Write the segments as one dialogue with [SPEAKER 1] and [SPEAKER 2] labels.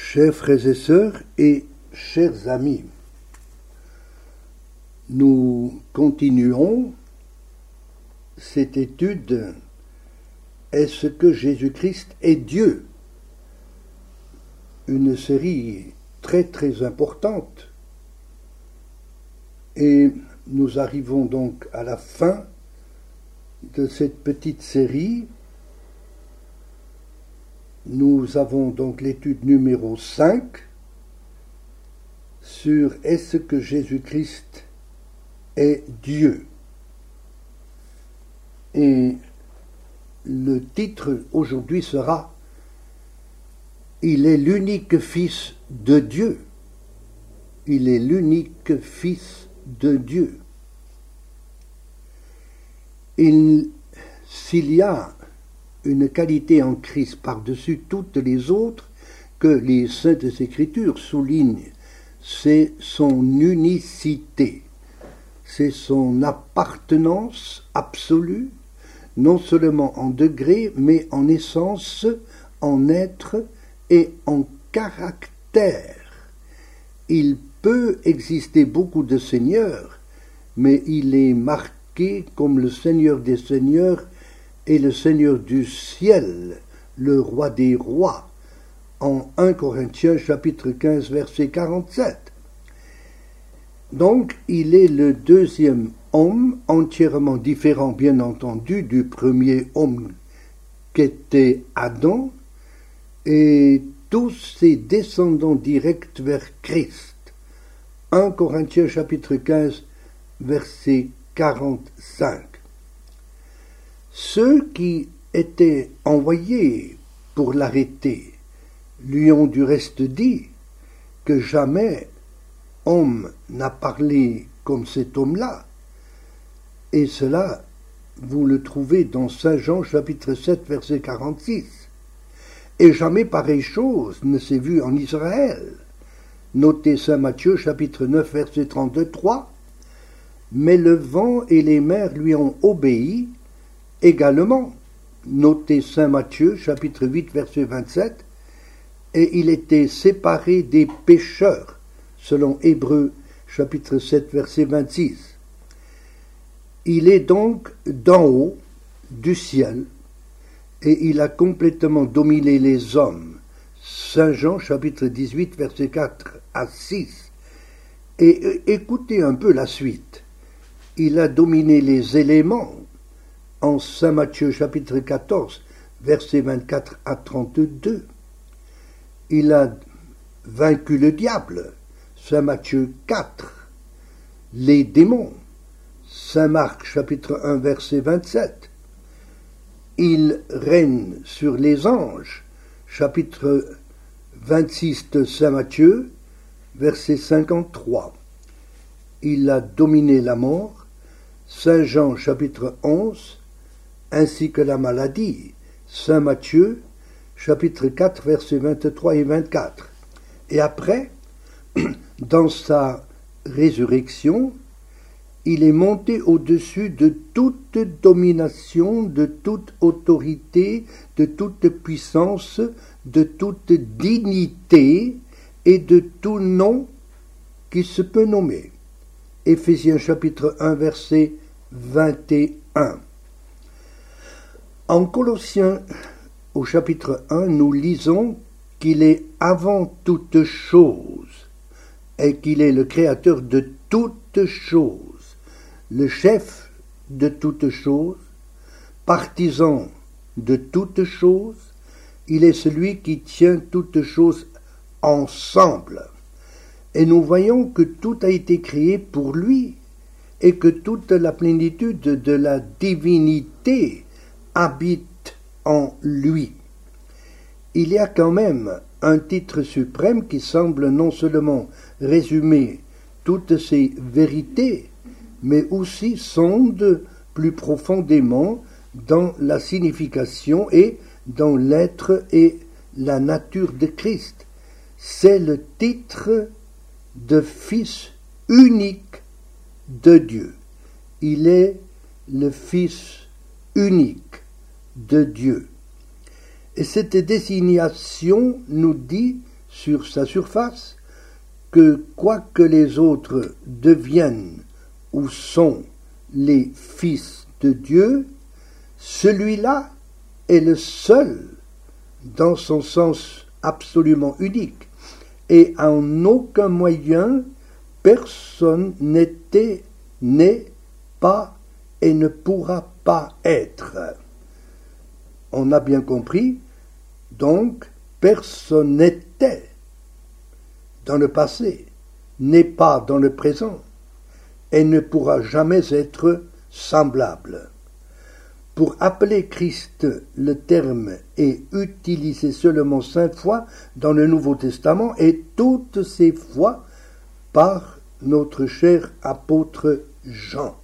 [SPEAKER 1] Chers frères et sœurs et chers amis, nous continuons cette étude « Est-ce que Jésus-Christ est Dieu ?» Une série très très importante. Et nous arrivons donc à la fin de cette petite série. Nous avons donc l'étude numéro 5 sur « Est-ce que Jésus-Christ est Dieu ?» Et le titre aujourd'hui sera « Il est l'unique Fils de Dieu ». Il est l'unique Fils de Dieu. S'il y a une qualité en Christ par-dessus toutes les autres que les Saintes Écritures soulignent, c'est son unicité, c'est son appartenance absolue, non seulement en degré, mais en essence, en être et en caractère. Il peut exister beaucoup de seigneurs, mais il est marqué comme le Seigneur des Seigneurs et le Seigneur du ciel, le roi des rois, en 1 Corinthiens chapitre 15 verset 47. Donc, il est le deuxième homme, entièrement différent, bien entendu, du premier homme qu'était Adam, et tous ses descendants directs vers Christ. 1 Corinthiens chapitre 15 verset 45. Ceux qui étaient envoyés pour l'arrêter lui ont du reste dit que jamais homme n'a parlé comme cet homme-là. Et cela, vous le trouvez dans Saint Jean chapitre 7 verset 46. Et jamais pareille chose ne s'est vue en Israël. Notez Saint Matthieu chapitre 9 verset 32-3. Mais le vent et les mers lui ont obéi. Également, notez Saint Matthieu, chapitre 8, verset 27, et il était séparé des pécheurs, selon Hébreux, chapitre 7, verset 26. Il est donc d'en haut, du ciel, et il a complètement dominé les hommes. Saint Jean, chapitre 18, verset 4 à 6. Et écoutez un peu la suite. Il a dominé les éléments, en Saint Matthieu chapitre 14, versets 24 à 32. Il a vaincu le diable, Saint Matthieu 4. Les démons, Saint Marc chapitre 1, verset 27. Il règne sur les anges, chapitre 26 de Saint Matthieu, verset 53. Il a dominé la mort, Saint Jean chapitre 11, ainsi que la maladie, Saint Matthieu, chapitre 4, versets 23 et 24. Et après, dans sa résurrection, il est monté au-dessus de toute domination, de toute autorité, de toute puissance, de toute dignité et de tout nom qui se peut nommer. Éphésiens chapitre 1, verset 21. En Colossiens, au chapitre 1, nous lisons qu'il est avant toute chose et qu'il est le créateur de toutes choses, le chef de toutes choses, partisan de toutes choses, il est celui qui tient toutes choses ensemble. Et nous voyons que tout a été créé pour lui et que toute la plénitude de la divinité habite en lui. Il y a quand même un titre suprême qui semble non seulement résumer toutes ces vérités, mais aussi sonde plus profondément dans la signification et dans l'être et la nature de Christ. C'est le titre de Fils unique de Dieu. Il est le Fils unique de Dieu. Et cette désignation nous dit sur sa surface que quoi que les autres deviennent ou sont les fils de Dieu, celui-là est le seul dans son sens absolument unique, et en aucun moyen personne n'était, n'est pas et ne pourra pas être. On a bien compris, donc personne n'était dans le passé, n'est pas dans le présent, et ne pourra jamais être semblable. Pour appeler Christ, le terme est utilisé seulement 5 fois dans le Nouveau Testament, et toutes ces fois par notre cher apôtre Jean.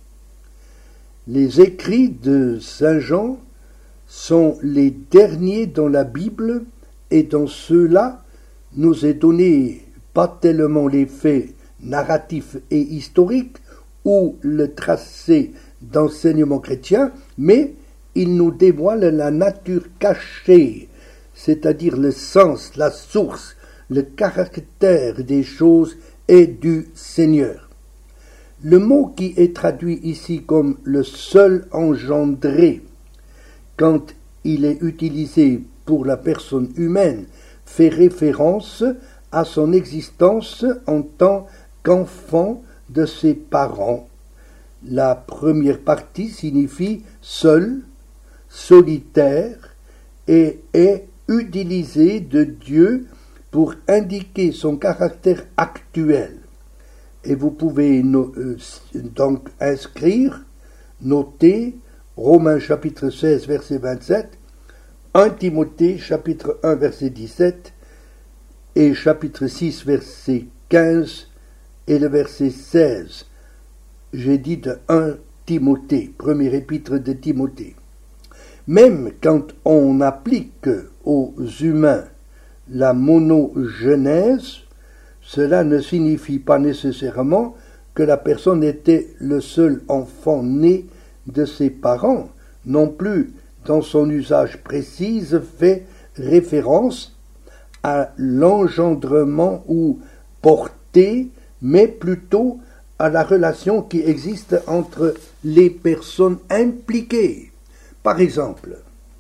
[SPEAKER 1] Les écrits de Saint Jean sont les derniers dans la Bible, et dans ceux-là nous est donné pas tellement les faits narratifs et historiques ou le tracé d'enseignement chrétien, mais il nous dévoile la nature cachée, c'est-à-dire le sens, la source, le caractère des choses et du Seigneur. Le mot qui est traduit ici comme le seul engendré, quand il est utilisé pour la personne humaine, fait référence à son existence en tant qu'enfant de ses parents. La première partie signifie seul, solitaire, et est utilisée de Dieu pour indiquer son caractère actuel. Et vous pouvez donc inscrire, noter Romains chapitre 16 verset 27, 1 Timothée chapitre 1 verset 17 et chapitre 6 verset 15 et le verset 16. J'ai dit de 1 Timothée, premier épître de Timothée. Même quand on applique aux humains la monogenèse, cela ne signifie pas nécessairement que la personne était le seul enfant né de ses parents. Non plus, dans son usage précis, fait référence à l'engendrement ou portée, mais plutôt à la relation qui existe entre les personnes impliquées. Par exemple,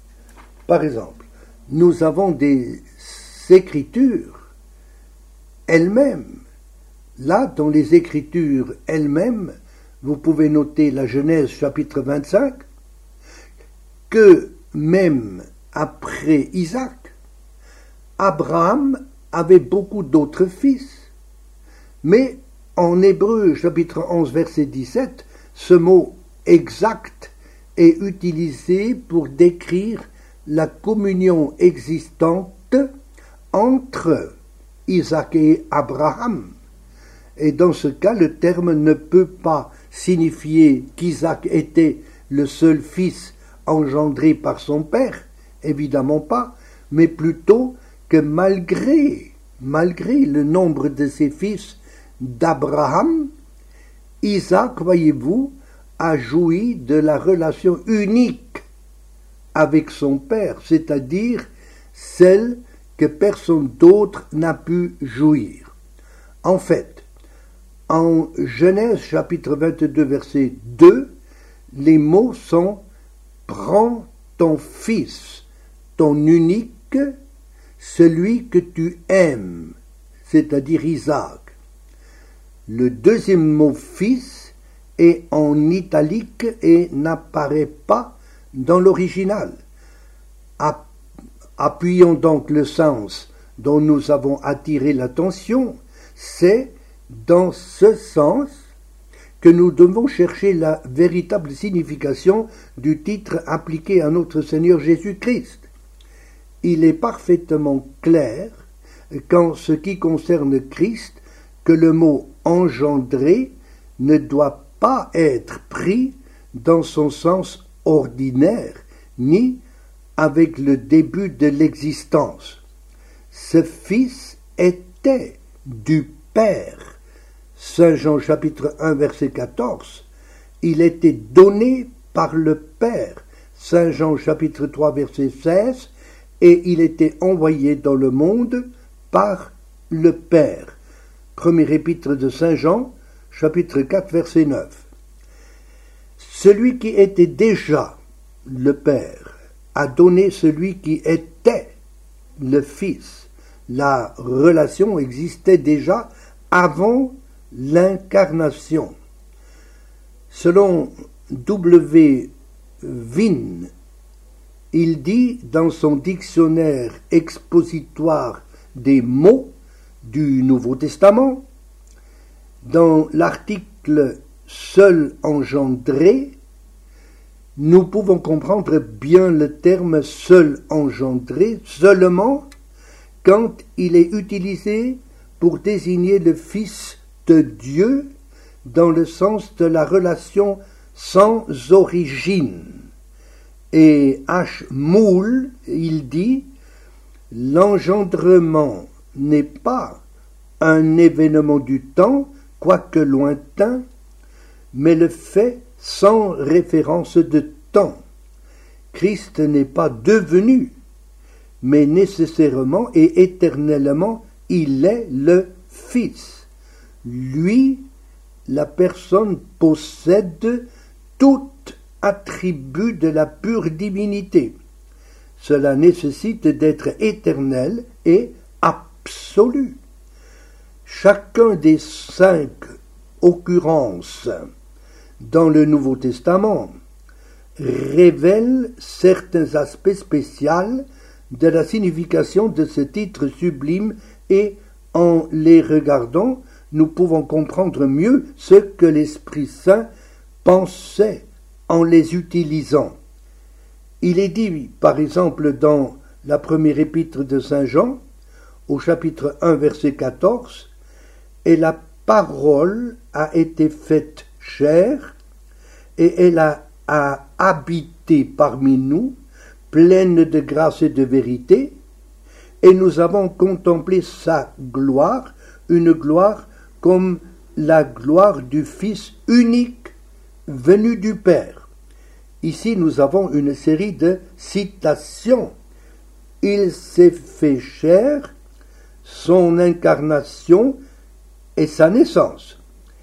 [SPEAKER 1] nous avons des écritures elles-mêmes. Là, dans les écritures elles-mêmes, vous pouvez noter la Genèse chapitre 25, que même après Isaac, Abraham avait beaucoup d'autres fils. Mais en Hébreux chapitre 11 verset 17, ce mot exact est utilisé pour décrire la communion existante entre Isaac et Abraham. Et dans ce cas, le terme ne peut pas signifier qu'Isaac était le seul fils engendré par son père, évidemment pas, mais plutôt que malgré le nombre de ses fils d'Abraham, Isaac, voyez-vous, a joui de la relation unique avec son père, c'est-à-dire celle que personne d'autre n'a pu jouir. En fait, en Genèse chapitre 22 verset 2, les mots sont « Prends ton fils, ton unique, celui que tu aimes », c'est-à-dire Isaac. Le deuxième mot « fils » est en italique et n'apparaît pas dans l'original. Appuyons donc le sens dont nous avons attiré l'attention, c'est dans ce sens que nous devons chercher la véritable signification du titre appliqué à notre Seigneur Jésus-Christ. Il est parfaitement clair, qu'en ce qui concerne Christ, que le mot « engendré » ne doit pas être pris dans son sens ordinaire, ni avec le début de l'existence. Ce Fils était du Père. Saint Jean chapitre 1 verset 14. Il était donné par le Père. Saint Jean chapitre 3 verset 16. Et il était envoyé dans le monde par le Père. Premier épître de Saint Jean, chapitre 4, verset 9. Celui qui était déjà le Père a donné celui qui était le Fils. La relation existait déjà avant l'incarnation. Selon W. Vine, il dit dans son dictionnaire expositoire des mots du Nouveau Testament, dans l'article « seul engendré », nous pouvons comprendre bien le terme « seul engendré » seulement quand il est utilisé pour désigner le Fils de Dieu dans le sens de la relation sans origine. Et H. Moule, il dit « L'engendrement n'est pas un événement du temps, quoique lointain, mais le fait sans référence de temps. Christ n'est pas devenu, mais nécessairement et éternellement, il est le Fils. Lui, la personne, possède tout attribut de la pure divinité. Cela nécessite d'être éternel et absolu. Chacun des 5 occurrences dans le Nouveau Testament révèle certains aspects spéciaux de la signification de ce titre sublime et en les regardant, nous pouvons comprendre mieux ce que l'Esprit Saint pensait en les utilisant. Il est dit, par exemple, dans la première épître de Saint Jean, au chapitre 1, verset 14, « Et la parole a été faite chair, et elle a habité parmi nous, pleine de grâce et de vérité, et nous avons contemplé sa gloire, une gloire comme la gloire du Fils unique venu du Père. » Ici, nous avons une série de citations. Il s'est fait chair, son incarnation et sa naissance.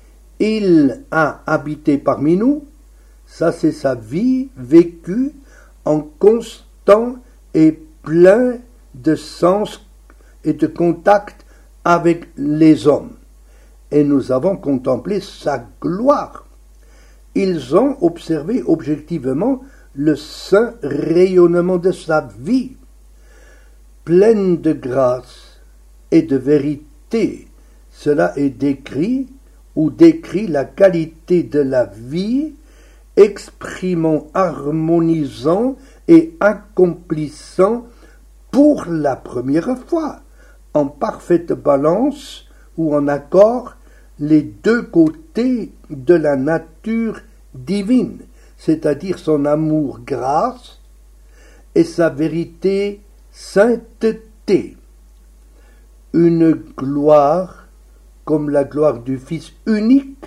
[SPEAKER 1] Il a habité parmi nous, ça c'est sa vie vécue en constant et plein de sens et de contact avec les hommes. Et nous avons contemplé sa gloire. Ils ont observé objectivement le saint rayonnement de sa vie, pleine de grâce et de vérité. Cela est décrit ou décrit la qualité de la vie, exprimant, harmonisant et accomplissant pour la première fois, en parfaite balance ou en accord, les deux côtés de la nature divine, c'est-à-dire son amour grâce et sa vérité sainteté. Une gloire comme la gloire du Fils unique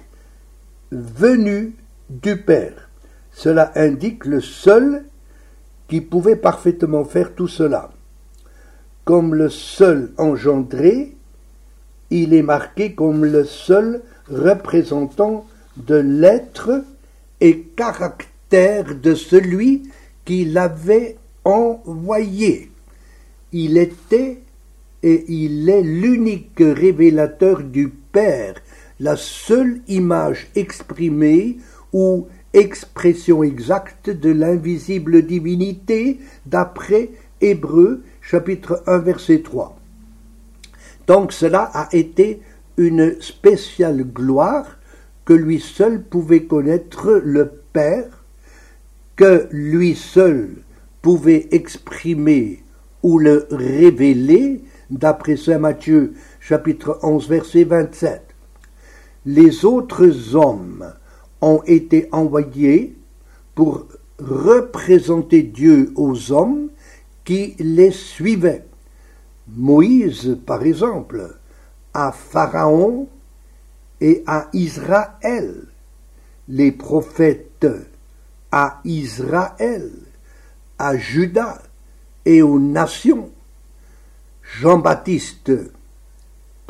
[SPEAKER 1] venu du Père. Cela indique le seul qui pouvait parfaitement faire tout cela. Comme le seul engendré, il est marqué comme le seul représentant de l'être et caractère de celui qui l'avait envoyé. Il était et il est l'unique révélateur du Père, la seule image exprimée ou expression exacte de l'invisible divinité d'après Hébreux chapitre 1 verset 3. Donc cela a été une spéciale gloire que lui seul pouvait connaître le Père, que lui seul pouvait exprimer ou le révéler, d'après saint Matthieu chapitre 11 verset 27. Les autres hommes ont été envoyés pour représenter Dieu aux hommes qui les suivaient. Moïse, par exemple, à Pharaon et à Israël, les prophètes à Israël, à Juda et aux nations, Jean-Baptiste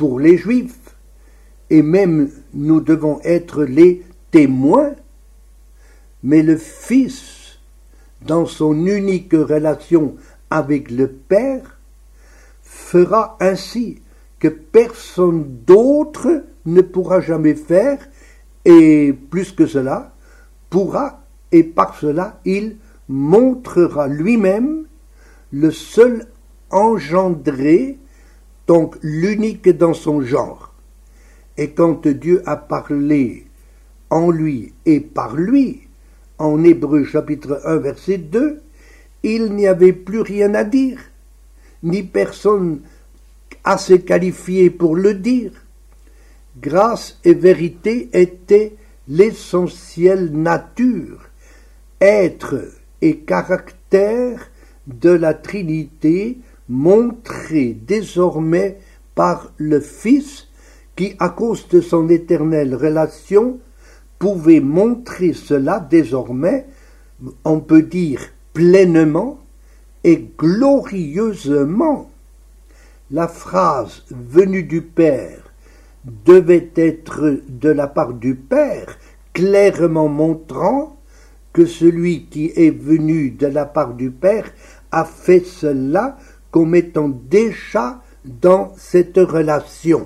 [SPEAKER 1] pour les Juifs, et même nous devons être les témoins, mais le Fils, dans son unique relation avec le Père, fera ainsi que personne d'autre ne pourra jamais faire, et plus que cela, pourra, et par cela il montrera lui-même le seul engendré, donc l'unique dans son genre. Et quand Dieu a parlé en lui et par lui, en Hébreux chapitre 1 verset 2, il n'y avait plus rien à dire, ni personne assez qualifié pour le dire. Grâce et vérité étaient l'essentielle nature, être et caractère de la Trinité montré désormais par le Fils qui, à cause de son éternelle relation, pouvait montrer cela désormais, on peut dire pleinement et glorieusement. La phrase « venue du Père » devait être de la part du Père, clairement montrant que celui qui est venu de la part du Père a fait cela comme étant déjà dans cette relation.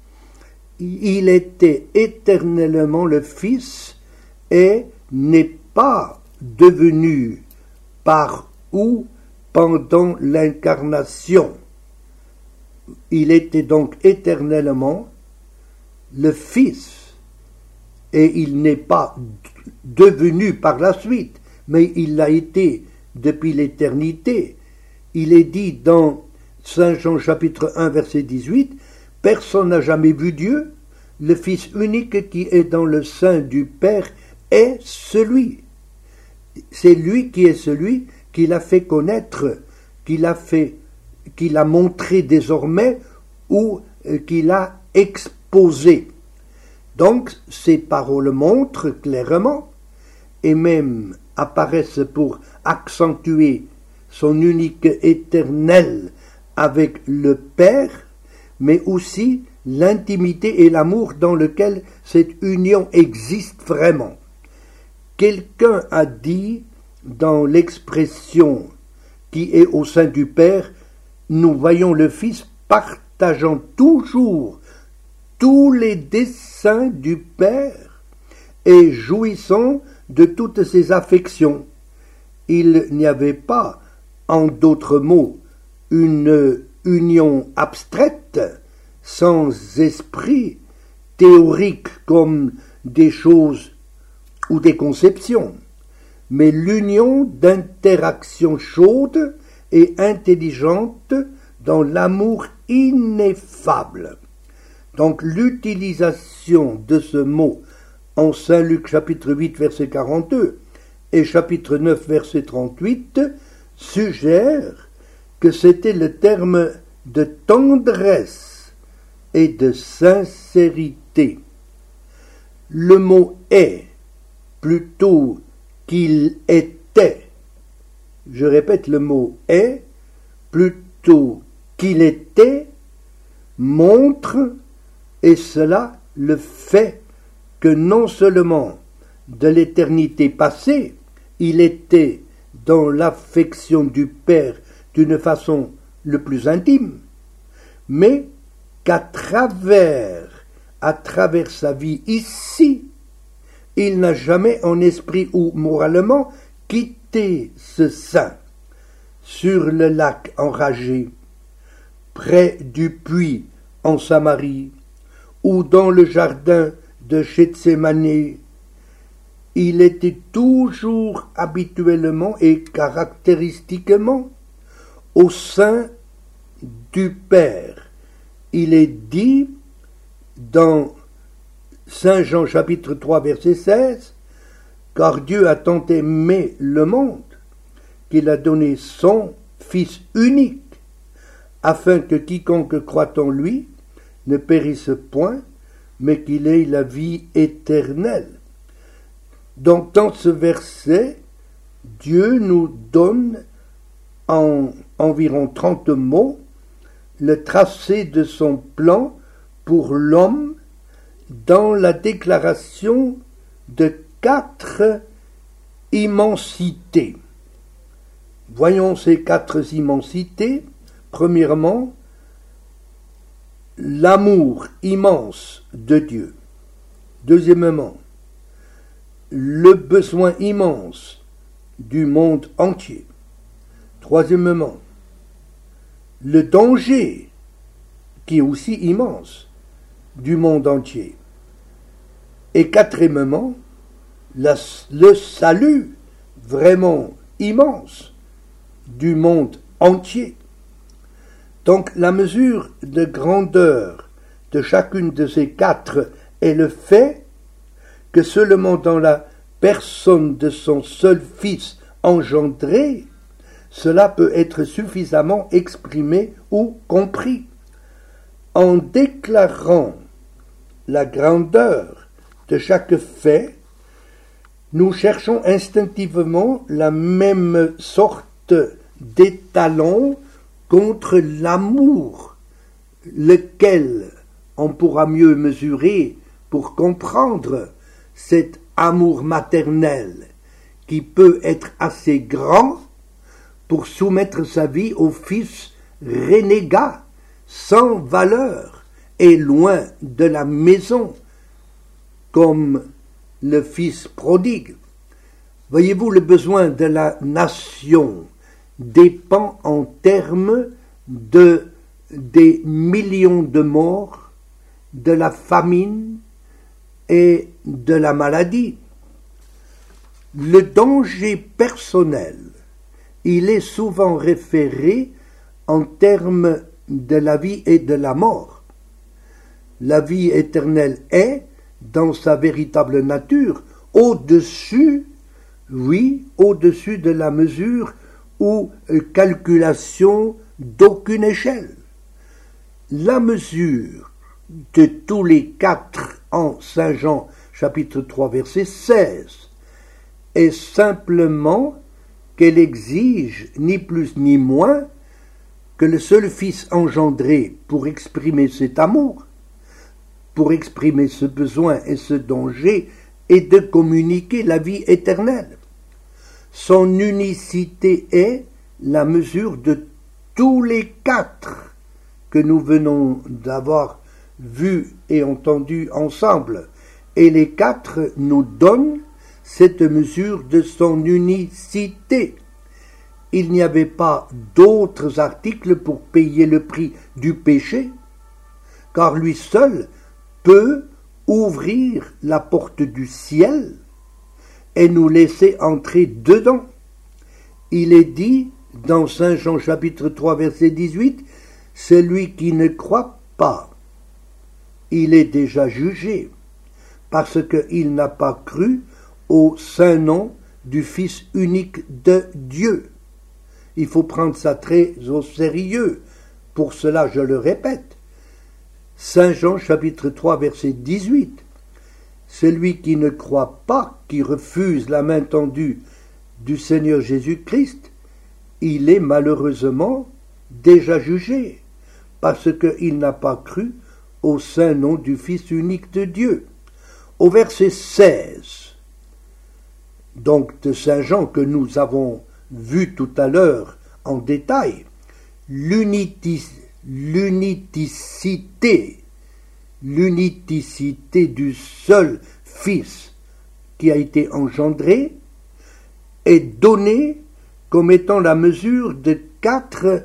[SPEAKER 1] Il était éternellement le Fils et n'est pas devenu par ou pendant l'incarnation. Il était donc éternellement le Fils, et il n'est pas devenu par la suite, mais il l'a été depuis l'éternité. Il est dit dans Saint Jean chapitre 1 verset 18, « Personne n'a jamais vu Dieu, le Fils unique qui est dans le sein du Père est celui. » C'est lui qui est celui qui l'a fait connaître, qui l'a montré désormais ou qui l'a exposé. Donc ces paroles montrent clairement et même apparaissent pour accentuer son unique éternel avec le Père, mais aussi l'intimité et l'amour dans lequel cette union existe vraiment. Quelqu'un a dit dans l'expression qui est au sein du Père, nous voyons le Fils partageant toujours tous les desseins du Père et jouissant de toutes ses affections. Il n'y avait pas, en d'autres mots, une union abstraite, sans esprit, théorique comme des choses ou des conceptions, mais l'union d'interactions chaudes et intelligentes dans l'amour ineffable. Donc l'utilisation de ce mot en Saint Luc chapitre 8 verset 42 et chapitre 9 verset 38 suggère que c'était le terme de tendresse et de sincérité. Le mot est plutôt qu'il était. Je répète, le mot est plutôt qu'il était montre, et cela le fait que non seulement de l'éternité passée, il était dans l'affection du Père d'une façon le plus intime, mais qu'à travers sa vie ici, il n'a jamais en esprit ou moralement quitté ce sein. Sur le lac enragé, près du puits en Samarie, ou dans le jardin de Gethsémani, il était toujours habituellement et caractéristiquement au sein du Père. Il est dit dans Saint Jean chapitre 3 verset 16, « Car Dieu a tant aimé le monde qu'il a donné son Fils unique, afin que quiconque croit en lui ne périsse point, mais qu'il ait la vie éternelle. » Donc dans ce verset, Dieu nous donne en environ 30 mots le tracé de son plan pour l'homme dans la déclaration de 4 immensités. Voyons ces 4 immensités. Premièrement, l'amour immense de Dieu. Deuxièmement, le besoin immense du monde entier. Troisièmement, le danger, qui est aussi immense, du monde entier. Et quatrièmement, le salut vraiment immense du monde entier. Donc la mesure de grandeur de chacune de ces 4 est le fait que seulement dans la personne de son seul Fils engendré, cela peut être suffisamment exprimé ou compris. En déclarant la grandeur de chaque fait, nous cherchons instinctivement la même sorte d'étalon contre l'amour, lequel on pourra mieux mesurer pour comprendre cet amour maternel qui peut être assez grand pour soumettre sa vie au fils renégat, sans valeur et loin de la maison, comme le fils prodigue. Voyez-vous, le besoin de la nation dépend en termes des millions de morts, de la famine et de la maladie. Le danger personnel, il est souvent référé en termes de la vie et de la mort. La vie éternelle est, dans sa véritable nature, au-dessus de la mesure ou calculation d'aucune échelle. La mesure de tous les 4 en Saint Jean chapitre 3 verset 16 est simplement qu'elle exige ni plus ni moins que le seul Fils engendré pour exprimer cet amour, pour exprimer ce besoin et ce danger, et de communiquer la vie éternelle. Son unicité est la mesure de tous les 4 que nous venons d'avoir vus et entendus ensemble, et les 4 nous donnent cette mesure de son unicité. Il n'y avait pas d'autres articles pour payer le prix du péché, car lui seul peut ouvrir la porte du ciel et nous laisser entrer dedans. Il est dit dans Saint Jean chapitre 3 verset 18, « Celui qui ne croit pas, il est déjà jugé, parce qu'il n'a pas cru au saint nom du Fils unique de Dieu. » Il faut prendre ça très au sérieux. Pour cela, je le répète. Saint Jean chapitre 3 verset 18. Celui qui ne croit pas, qui refuse la main tendue du Seigneur Jésus-Christ, il est malheureusement déjà jugé, parce qu'il n'a pas cru au saint nom du Fils unique de Dieu. Au verset 16, donc de Saint Jean que nous avons vu tout à l'heure en détail, l'unicité du seul Fils qui a été engendré est donnée comme étant la mesure de quatre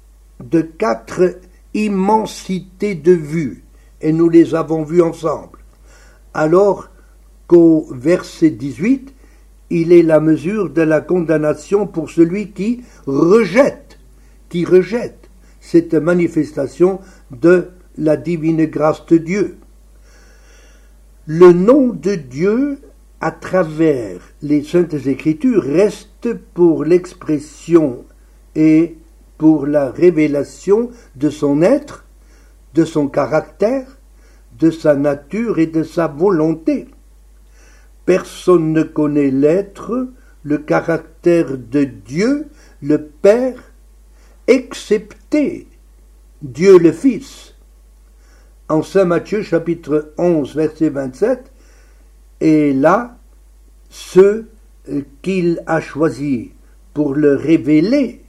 [SPEAKER 1] immensités de vue, et nous les avons vues ensemble. Alors qu'au verset 18, il est la mesure de la condamnation pour celui qui rejette cette manifestation de la divine grâce de Dieu. Le nom de Dieu, à travers les Saintes Écritures, reste pour l'expression et pour la révélation de son être, de son caractère, de sa nature et de sa volonté. Personne ne connaît l'être, le caractère de Dieu, le Père, excepté Dieu le Fils. en Saint Matthieu chapitre 11 verset 27, et là, ceux qu'il a choisis pour le révéler,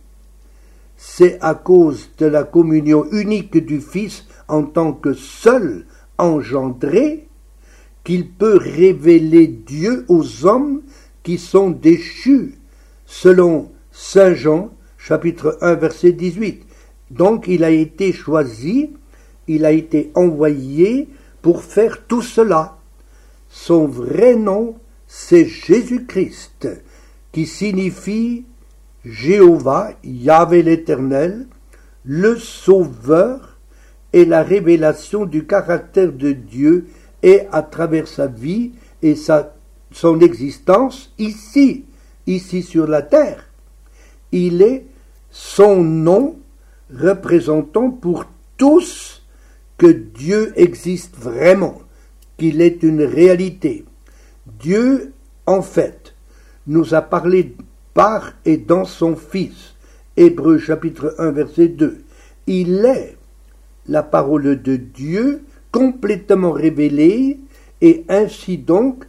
[SPEAKER 1] c'est à cause de la communion unique du Fils en tant que seul engendré qu'il peut révéler Dieu aux hommes qui sont déchus, selon Saint Jean, chapitre 1, verset 18. Donc il a été choisi, il a été envoyé pour faire tout cela. Son vrai nom, c'est Jésus-Christ, qui signifie Jéhovah, Yahvé l'Éternel, le Sauveur, et la révélation du caractère de Dieu est à travers sa vie et son existence ici sur la terre. Il est son nom représentant pour tous que Dieu existe vraiment, qu'il est une réalité. Dieu, en fait, nous a parlé par et dans son Fils. Hébreux chapitre 1 verset 2. Il est la parole de Dieu complètement révélée et ainsi donc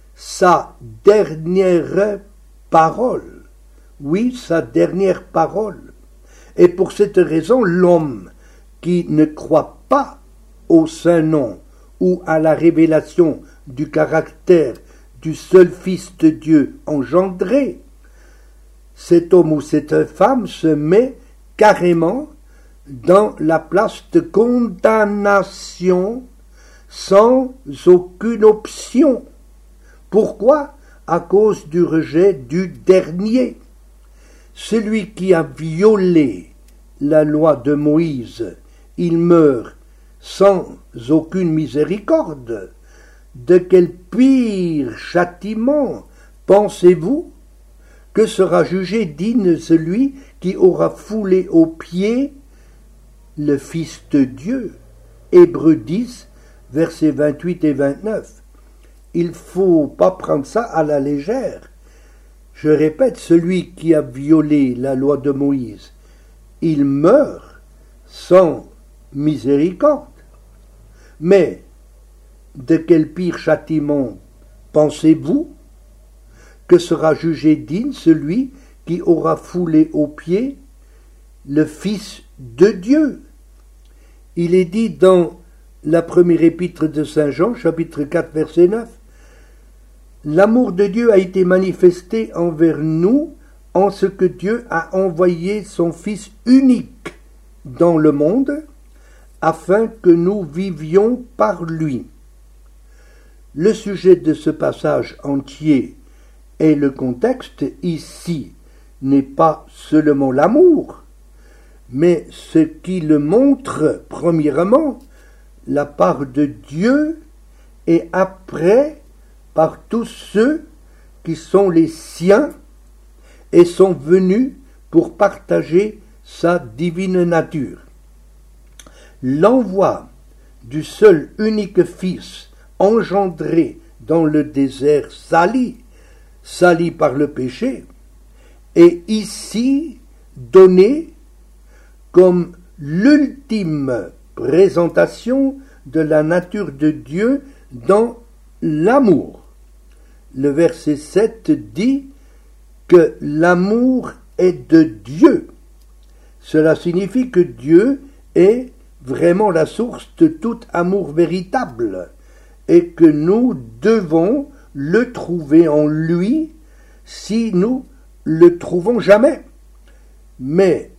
[SPEAKER 1] sa dernière parole. Oui, sa dernière parole. Et pour cette raison, l'homme qui ne croit pas au saint nom ou à la révélation du caractère du seul Fils de Dieu engendré, cet homme ou cette femme se met carrément dans la place de condamnation sans aucune option. Pourquoi? À cause du rejet du dernier. Celui qui a violé la loi de Moïse, il meurt sans aucune miséricorde. De quel pire châtiment pensez-vous que sera jugé digne celui qui aura foulé aux pieds le Fils de Dieu? Hébreux 10, versets 28 et 29. Il ne faut pas prendre ça à la légère. Je répète, celui qui a violé la loi de Moïse, il meurt sans miséricorde. Mais de quel pire châtiment pensez-vous que sera jugé digne celui qui aura foulé aux pieds le Fils de Dieu? Il est dit dans la première épître de Saint Jean, chapitre 4, verset 9, « L'amour de Dieu a été manifesté envers nous en ce que Dieu a envoyé son Fils unique dans le monde, afin que nous vivions par lui. » Le sujet de ce passage entier et le contexte ici n'est pas seulement l'amour, mais ce qui le montre, premièrement, la part de Dieu, et après, par tous ceux qui sont les siens et sont venus pour partager sa divine nature. L'envoi du seul unique Fils engendré dans le désert sali par le péché, est ici donné comme l'ultime présentation de la nature de Dieu dans l'amour. Le verset 7 dit que l'amour est de Dieu. Cela signifie que Dieu est vraiment la source de tout amour véritable et que nous devons le trouver en lui si nous le trouvons jamais. Mais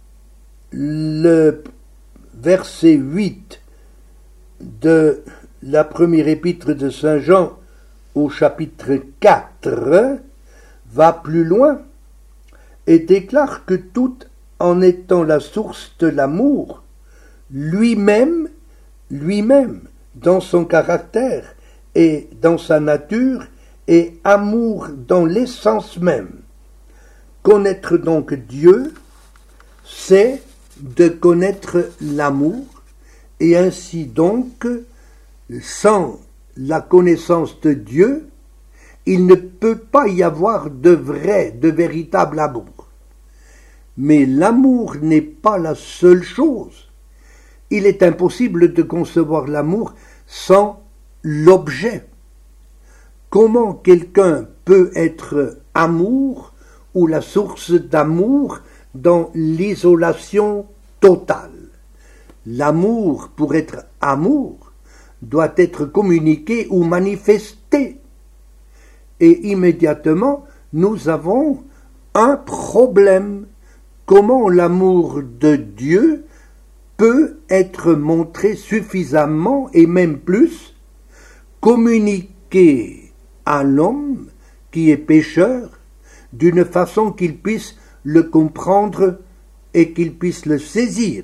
[SPEAKER 1] le verset 8 de la première épître de Saint Jean au chapitre 4 va plus loin et déclare que tout en étant la source de l'amour, lui-même, dans son caractère et dans sa nature, est amour dans l'essence même. Connaître donc Dieu, c'est de connaître l'amour, et ainsi donc, sans la connaissance de Dieu, il ne peut pas y avoir de véritable amour. Mais l'amour n'est pas la seule chose. il est impossible de concevoir l'amour sans l'objet. Comment quelqu'un peut être amour ou la source d'amour dans l'isolation totale? L'amour, pour être amour, doit être communiqué ou manifesté. Et immédiatement, nous avons un problème. Comment l'amour de Dieu peut être montré suffisamment et même plus, communiqué à l'homme qui est pécheur d'une façon qu'il puisse le comprendre et qu'il puisse le saisir.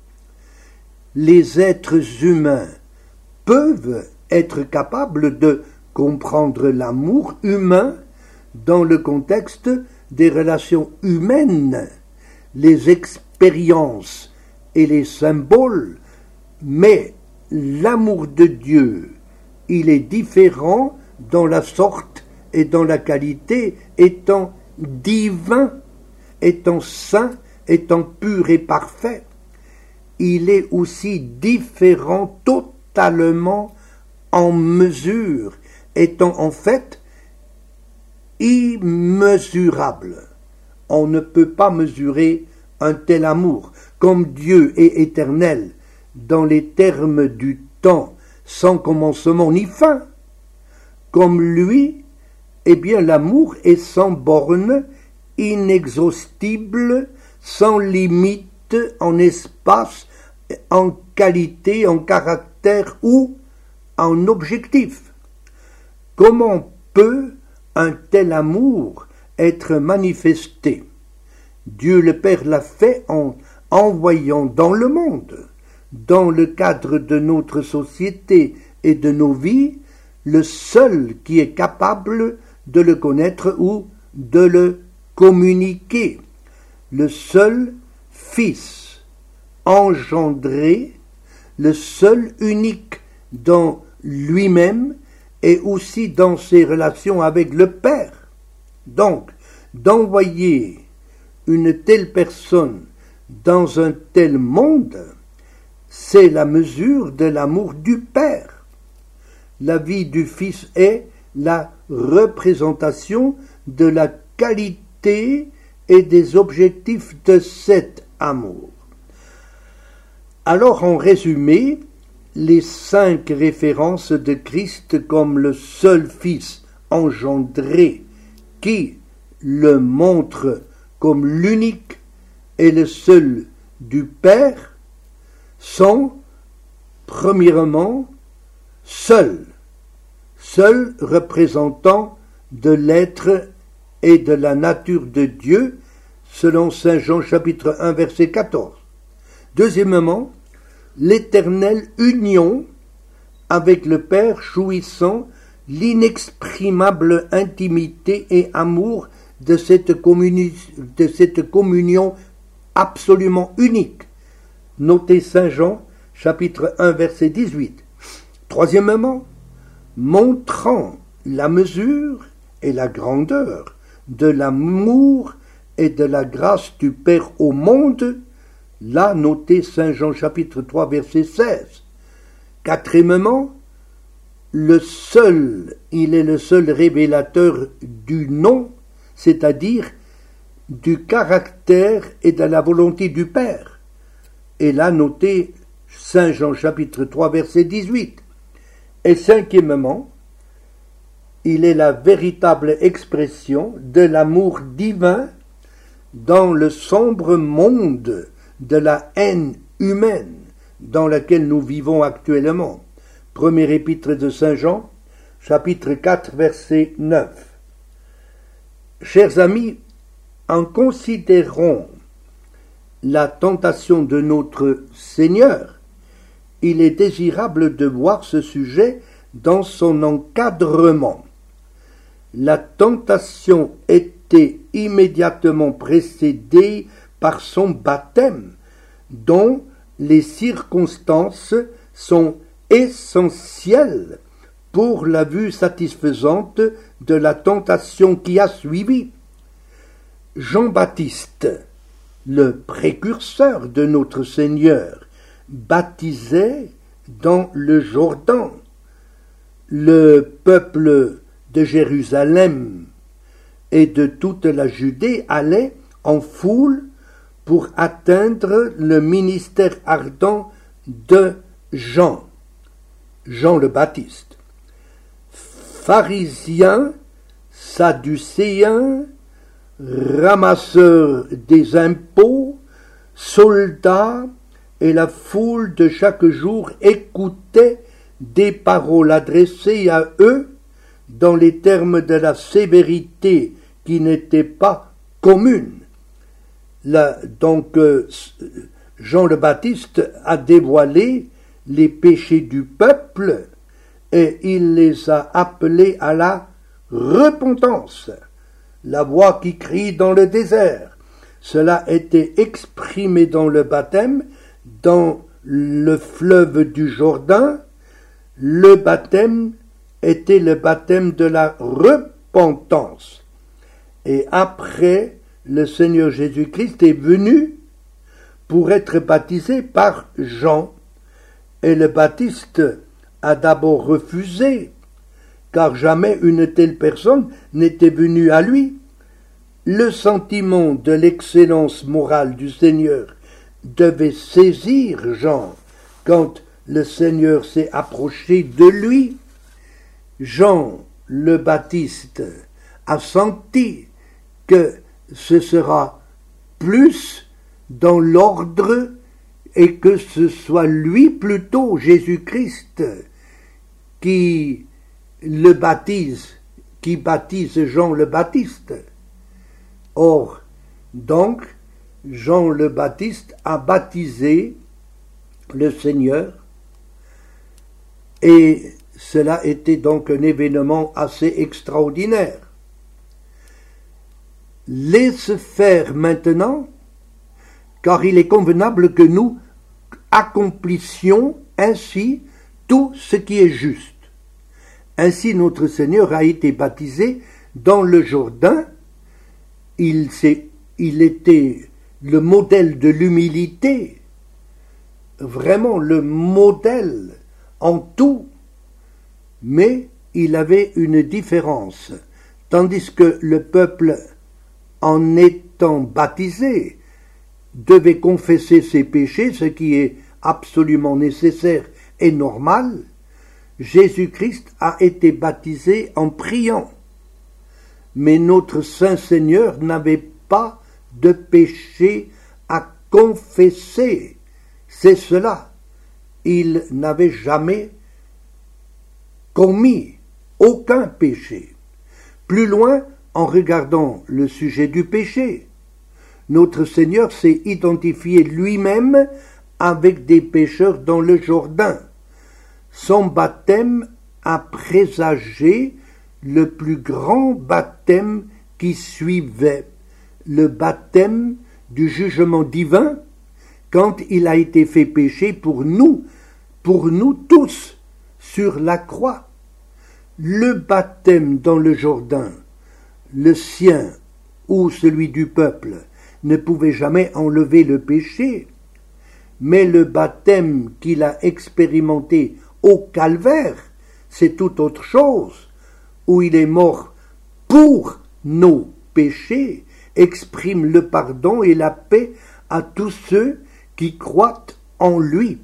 [SPEAKER 1] Les êtres humains peuvent être capables de comprendre l'amour humain dans le contexte des relations humaines, les expériences et les symboles, mais l'amour de Dieu, il est différent dans la sorte et dans la qualité, étant divin, étant saint, étant pur et parfait. Il est aussi différent totalement en mesure, étant en fait immesurable. On ne peut pas mesurer un tel amour. Comme Dieu est éternel dans les termes du temps, sans commencement ni fin, comme lui, eh bien l'amour est sans borne, inexhaustible, sans limite en espace, en qualité, en caractère ou en objectif. Comment peut un tel amour être manifesté? Dieu le Père l'a fait en envoyant dans le monde, dans le cadre de notre société et de nos vies, le seul qui est capable de le connaître ou de le communiquer, le seul Fils engendré, le seul unique dans lui-même et aussi dans ses relations avec le Père. Donc, d'envoyer une telle personne dans un tel monde, c'est la mesure de l'amour du Père. La vie du Fils est la représentation de la qualité et des objectifs de cet amour. Alors, en résumé, les 5 références de Christ comme le seul Fils engendré qui le montre comme l'unique et le seul du Père sont, premièrement, seul représentant de l'être et de la nature de Dieu, selon Saint Jean chapitre 1 verset 14. Deuxièmement, l'éternelle union avec le Père jouissant l'inexprimable intimité et amour de cette communion absolument unique. Notez Saint Jean, chapitre 1, verset 18. Troisièmement, montrant la mesure et la grandeur de l'amour et de la grâce du Père au monde, là, notez Saint Jean, chapitre 3, verset 16. Quatrièmement, il est le seul révélateur du nom, c'est-à-dire du caractère et de la volonté du Père. Et là, notez Saint Jean chapitre 3, verset 18. Et cinquièmement, il est la véritable expression de l'amour divin dans le sombre monde de la haine humaine dans laquelle nous vivons actuellement. Premier épître de Saint Jean, chapitre 4, verset 9. Chers amis, en considérant la tentation de notre Seigneur, il est désirable de voir ce sujet dans son encadrement. La tentation était immédiatement précédée par son baptême, dont les circonstances sont essentielles pour la vue satisfaisante de la tentation qui a suivi. Jean-Baptiste, le précurseur de notre Seigneur, baptisait dans le Jourdain. Le peuple de Jérusalem et de toute la Judée allait en foule pour atteindre le ministère ardent de Jean le Baptiste. Pharisiens, sadducéens, ramasseurs des impôts, soldats et la foule de chaque jour écoutaient des paroles adressées à eux dans les termes de la sévérité qui n'était pas commune. Jean le Baptiste a dévoilé les péchés du peuple et il les a appelés à la repentance. La voix qui crie dans le désert. Cela était exprimé dans le baptême, dans le fleuve du Jourdain. Le baptême était le baptême de la repentance. Et après, le Seigneur Jésus-Christ est venu pour être baptisé par Jean. Et le Baptiste a d'abord refusé, car jamais une telle personne n'était venue à lui. Le sentiment de l'excellence morale du Seigneur devait saisir Jean quand le Seigneur s'est approché de lui. Jean le Baptiste a senti que ce sera plus dans l'ordre et que ce soit lui plutôt, Jésus-Christ, qui baptise Jean le Baptiste. Or, donc, Jean le Baptiste a baptisé le Seigneur et cela était donc un événement assez extraordinaire. Laisse faire maintenant, car il est convenable que nous accomplissions ainsi tout ce qui est juste. Ainsi notre Seigneur a été baptisé dans le Jourdain. Il était le modèle de l'humilité, vraiment le modèle en tout, mais il avait une différence, tandis que le peuple, en étant baptisé, devait confesser ses péchés, ce qui est absolument nécessaire et normal. Jésus-Christ a été baptisé en priant, mais notre Saint Seigneur n'avait pas de péché à confesser. C'est cela. Il n'avait jamais commis aucun péché. Plus loin, en regardant le sujet du péché, notre Seigneur s'est identifié lui-même avec des pécheurs dans le Jourdain. Son baptême a présagé le plus grand baptême qui suivait, le baptême du jugement divin, quand il a été fait péché pour nous tous, sur la croix. Le baptême dans le Jourdain, le sien ou celui du peuple, ne pouvait jamais enlever le péché, mais le baptême qu'il a expérimenté au calvaire, c'est tout autre chose, où il est mort pour nos péchés, exprime le pardon et la paix à tous ceux qui croient en lui.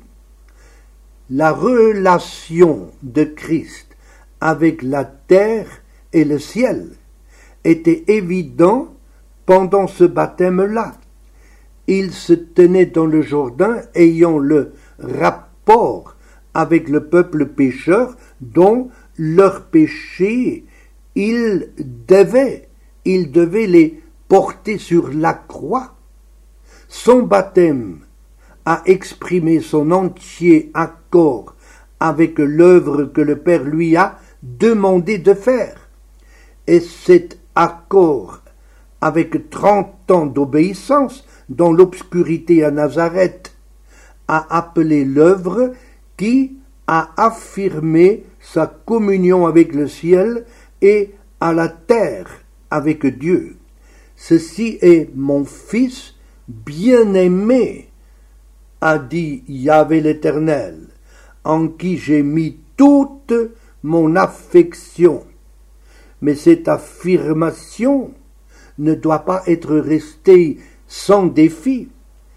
[SPEAKER 1] La relation de Christ avec la terre et le ciel était évident pendant ce baptême-là. Il se tenait dans le Jourdain ayant le rapport avec le peuple pécheur dont leurs péchés, il devait les porter sur la croix. Son baptême a exprimé son entier accord avec l'œuvre que le Père lui a demandé de faire. Et cet accord, avec 30 ans d'obéissance dans l'obscurité à Nazareth, a appelé l'œuvre qui a affirmé sa communion avec le ciel et à la terre avec Dieu. Ceci est mon Fils bien-aimé, a dit Yahvé l'Éternel, en qui j'ai mis toute mon affection. Mais cette affirmation ne doit pas être restée sans défi.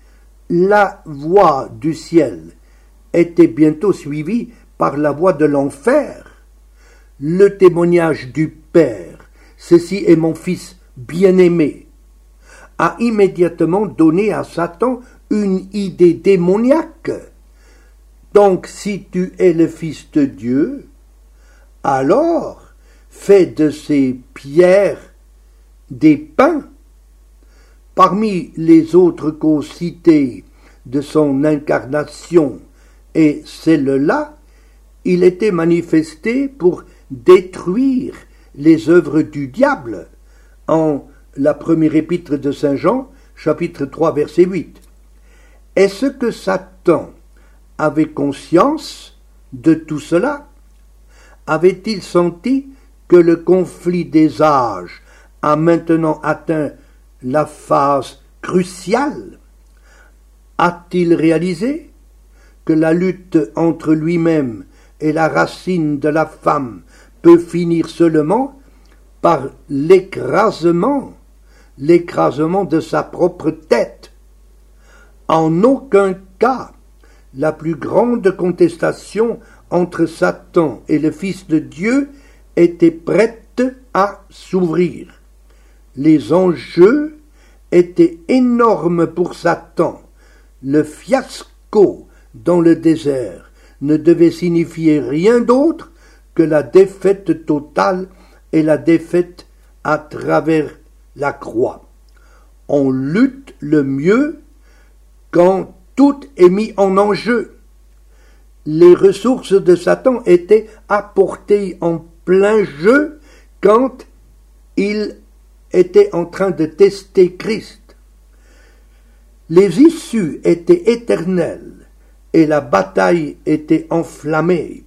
[SPEAKER 1] La voix du ciel était bientôt suivie par la voix de l'enfer. Le témoignage du Père, ceci est mon fils bien-aimé, a immédiatement donné à Satan une idée démoniaque. Donc si tu es le Fils de Dieu, alors fais de ces pierres des pains. Parmi les autres causes citées de son incarnation et celle-là, il était manifesté pour détruire les œuvres du diable, en la première épître de Saint Jean, chapitre 3, verset 8. Est-ce que Satan avait conscience de tout cela? Avait-il senti que le conflit des âges a maintenant atteint la phase cruciale? A-t-il réalisé que la lutte entre lui-même et la racine de la femme peut finir seulement par l'écrasement de sa propre tête? En aucun cas, la plus grande contestation entre Satan et le Fils de Dieu était prête à s'ouvrir. Les enjeux étaient énormes pour Satan. Le fiasco dans le désert ne devait signifier rien d'autre que la défaite totale et la défaite à travers la croix. On lutte le mieux quand tout est mis en enjeu. Les ressources de Satan étaient apportées en plein jeu quand il était en train de tester Christ. Les issues étaient éternelles et la bataille était enflammée.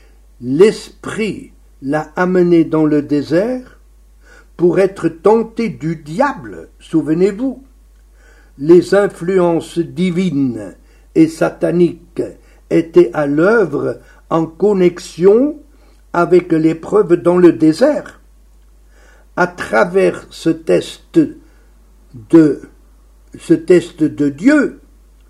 [SPEAKER 1] L'Esprit l'a amené dans le désert pour être tenté du diable, souvenez-vous. Les influences divines et sataniques étaient à l'œuvre en connexion avec l'épreuve dans le désert. À travers ce test de Dieu,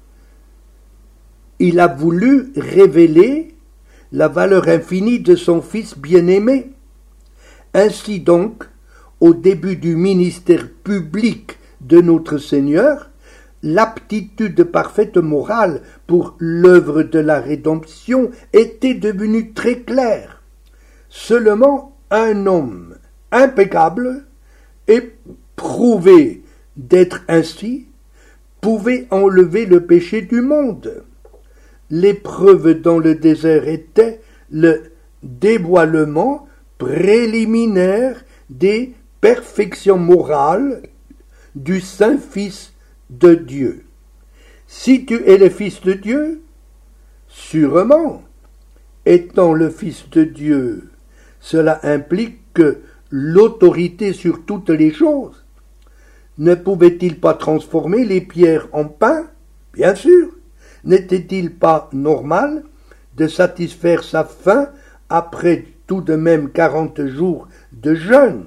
[SPEAKER 1] il a voulu révéler la valeur infinie de son Fils bien-aimé. Ainsi donc, au début du ministère public de notre Seigneur, l'aptitude parfaite morale pour l'œuvre de la rédemption était devenue très claire. Seulement un homme impeccable et prouvé d'être ainsi pouvait enlever le péché du monde. L'épreuve dans le désert était le dévoilement préliminaire des perfections morales du Saint-Fils de Dieu. Si tu es le Fils de Dieu, sûrement, étant le Fils de Dieu, cela implique l'autorité sur toutes les choses. Ne pouvait-il pas transformer les pierres en pain? Bien sûr. N'était-il pas normal de satisfaire sa faim après tout de même 40 jours de jeûne?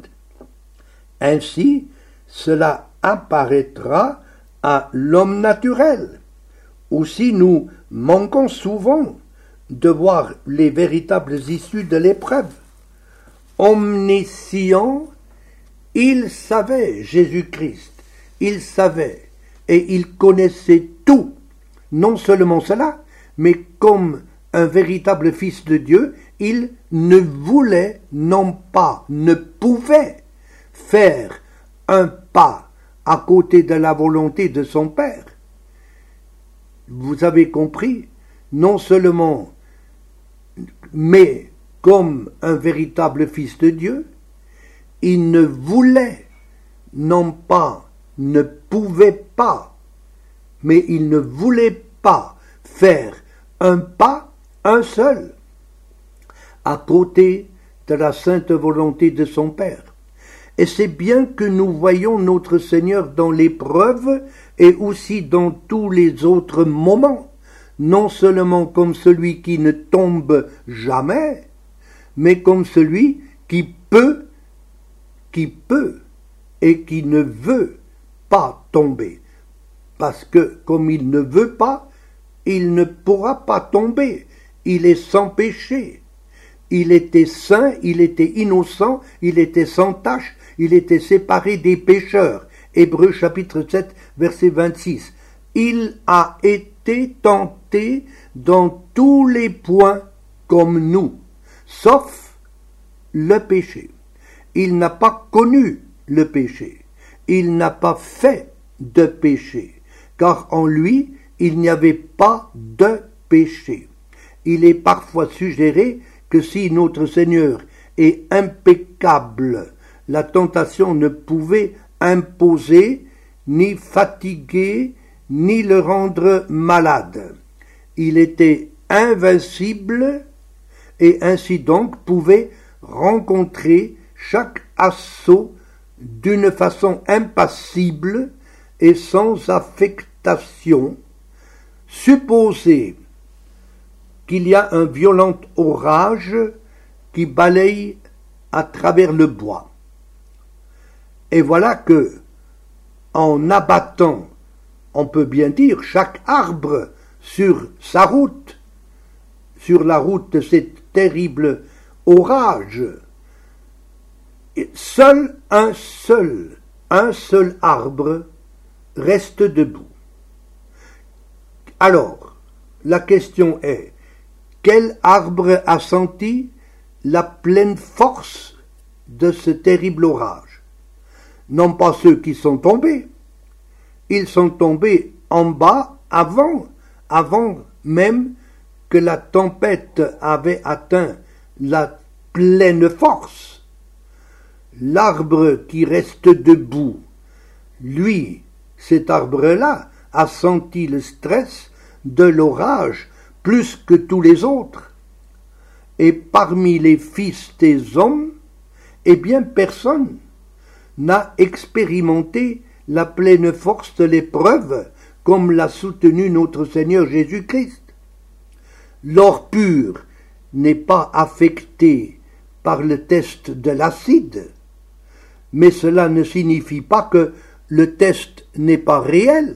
[SPEAKER 1] Ainsi, cela apparaîtra à l'homme naturel. Aussi nous manquons souvent de voir les véritables issues de l'épreuve. Omniscient, il savait Jésus-Christ, il savait et il connaissait tout. Non seulement cela, mais comme un véritable Fils de Dieu, il ne voulait, non pas, ne pouvait faire un pas à côté de la volonté de son Père. Vous avez compris, non seulement, mais comme un véritable Fils de Dieu, il ne voulait, non pas, ne pouvait pas, mais il ne voulait pas faire un pas, un seul, à côté de la sainte volonté de son Père. Et c'est bien que nous voyons notre Seigneur dans l'épreuve et aussi dans tous les autres moments. non seulement comme celui qui ne tombe jamais, mais comme celui qui peut et qui ne veut pas tomber. Parce que comme il ne veut pas, il ne pourra pas tomber. Il est sans péché. Il était saint, il était innocent, il était sans tache, il était séparé des pécheurs. Hébreux chapitre 7, verset 26. Il a été tenté dans tous les points comme nous, sauf le péché. Il n'a pas connu le péché. Il n'a pas fait de péché, car en lui, il n'y avait pas de péché. Il est parfois suggéré que si notre Seigneur est impeccable, la tentation ne pouvait imposer, ni fatiguer, ni le rendre malade. Il était invincible et ainsi donc pouvait rencontrer chaque assaut d'une façon impassible et sans affectation. Supposez qu'il y a un violent orage qui balaye à travers le bois. Et voilà que, en abattant, on peut bien dire, chaque arbre sur sa route, sur la route de cet terrible orage, un seul arbre reste debout. Alors, la question est, quel arbre a senti la pleine force de ce terrible orage? Non pas ceux qui sont tombés. Ils sont tombés en bas avant même que la tempête avait atteint la pleine force. L'arbre qui reste debout, lui, cet arbre-là, a senti le stress de l'orage plus que tous les autres. Et parmi les fils des hommes, eh bien personne n'a expérimenté la pleine force de l'épreuve comme l'a soutenu notre Seigneur Jésus-Christ. L'or pur n'est pas affecté par le test de l'acide, mais cela ne signifie pas que le test n'est pas réel.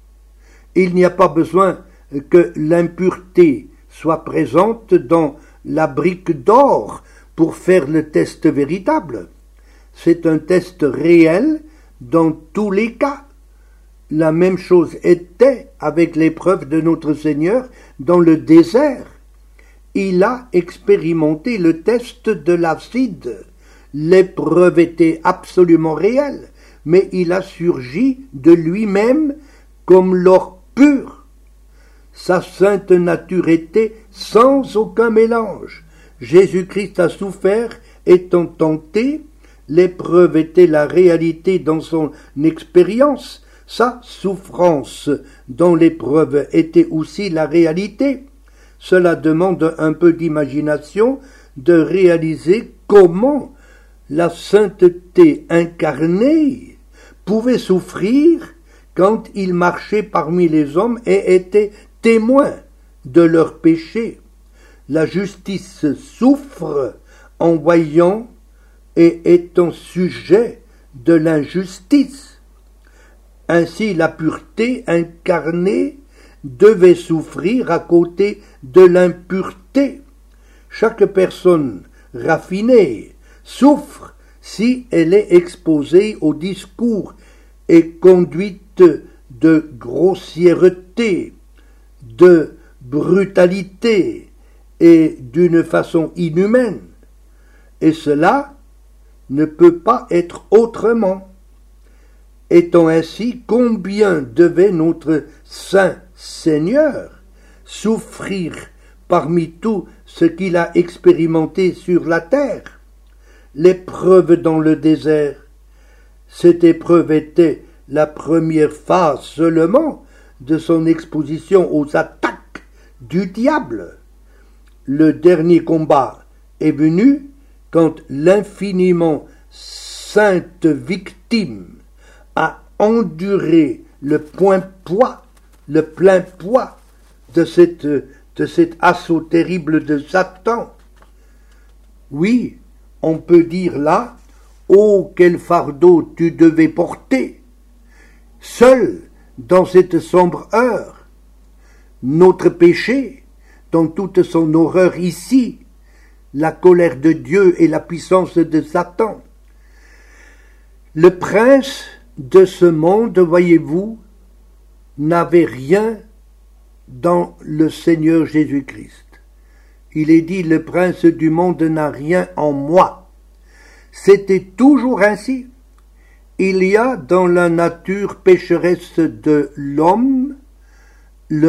[SPEAKER 1] Il n'y a pas besoin que l'impureté soit présente dans la brique d'or pour faire le test véritable. C'est un test réel dans tous les cas. La même chose était avec l'épreuve de notre Seigneur dans le désert. Il a expérimenté le test de l'acide. L'épreuve était absolument réelle, mais il a surgi de lui-même comme l'or pur. Sa sainte nature était sans aucun mélange. Jésus-Christ a souffert étant tenté. L'épreuve était la réalité dans son expérience. Sa souffrance dans l'épreuve était aussi la réalité. Cela demande un peu d'imagination de réaliser comment la sainteté incarnée pouvait souffrir quand il marchait parmi les hommes et était témoin de leurs péchés. La justice souffre en voyant et étant sujet de l'injustice. Ainsi la pureté incarnée devait souffrir à côté de l'impureté. Chaque personne raffinée souffre si elle est exposée au discours et conduite de grossièreté, de brutalité et d'une façon inhumaine. Et cela ne peut pas être autrement. Étant ainsi, combien devait notre Saint Seigneur souffrir parmi tout ce qu'il a expérimenté sur la terre? L'épreuve dans le désert, cette épreuve était la première phase seulement de son exposition aux attaques du diable. Le dernier combat est venu quand l'infiniment sainte victime a enduré le plein poids de cet assaut terrible de Satan. Oui, on peut dire là, oh, quel fardeau tu devais porter, seul dans cette sombre heure. Notre péché, dans toute son horreur ici, la colère de Dieu et la puissance de Satan. Le prince de ce monde, voyez-vous, n'avait rien dans le Seigneur Jésus-Christ. Il est dit, le prince du monde n'a rien en moi. C'était toujours ainsi. Il y a dans la nature pécheresse de l'homme le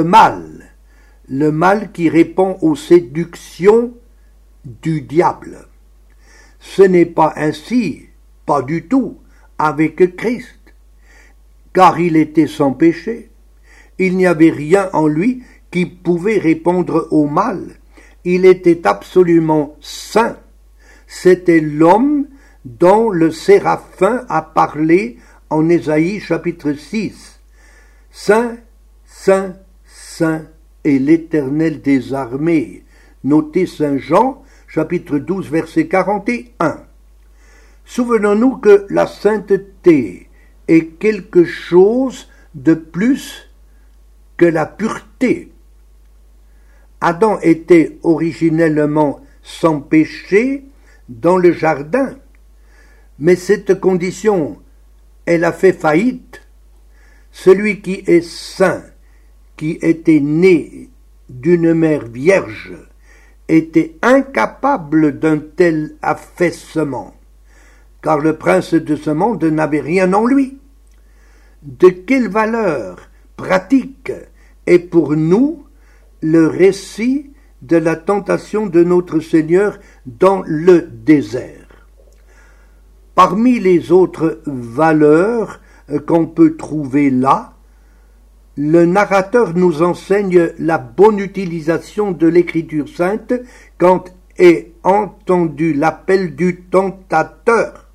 [SPEAKER 1] mal qui répond aux séductions du diable. Ce n'est pas ainsi, pas du tout, avec Christ, car il était sans péché. Il n'y avait rien en lui qui pouvait répondre au mal. Il était absolument saint. C'était l'homme dont le Séraphin a parlé en Ésaïe chapitre 6. Saint, saint, saint est l'Éternel des armées. Notez Saint Jean chapitre 12 verset 41. Souvenons-nous que la sainteté est quelque chose de plus que la pureté. Adam était originellement sans péché dans le jardin, mais cette condition, elle a fait faillite. Celui qui est saint, qui était né d'une mère vierge, était incapable d'un tel affaissement, car le prince de ce monde n'avait rien en lui. De quelle valeur pratique est pour nous le récit de la tentation de notre Seigneur dans le désert? Parmi les autres valeurs qu'on peut trouver là, le narrateur nous enseigne la bonne utilisation de l'Écriture sainte quand est entendu l'appel du tentateur.